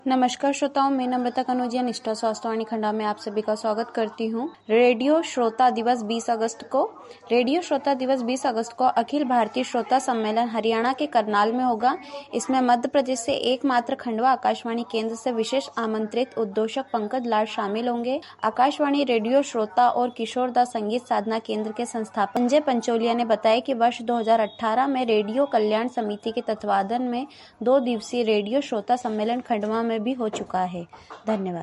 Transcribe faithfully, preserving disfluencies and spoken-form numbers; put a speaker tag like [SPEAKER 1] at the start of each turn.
[SPEAKER 1] नमस्कार श्रोताओं, मैं नम्रता कनौजिया निष्ठा स्वास्थ्यवाणी खंडवा में आप सभी का स्वागत करती हूँ। रेडियो श्रोता दिवस बीस अगस्त को रेडियो श्रोता दिवस बीस अगस्त को अखिल भारतीय श्रोता सम्मेलन हरियाणा के करनाल में होगा। इसमें मध्य प्रदेश से एकमात्र खंडवा आकाशवाणी केंद्र से विशेष आमंत्रित उद्घोषक पंकज लाड शामिल होंगे। आकाशवाणी रेडियो श्रोता और किशोरदास संगीत साधना केंद्र के संस्थापक संजय पंचोलिया ने बताया कि वर्ष दो हजार अठारह में रेडियो कल्याण समिति के तत्वावधान में दो दिवसीय रेडियो श्रोता सम्मेलन खंडवा में भी हो चुका है। धन्यवाद।